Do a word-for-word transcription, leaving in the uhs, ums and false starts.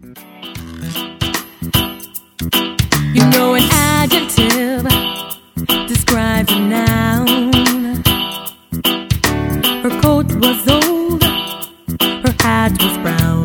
You know an adjective describes a noun. Her coat was old, her hat was brown.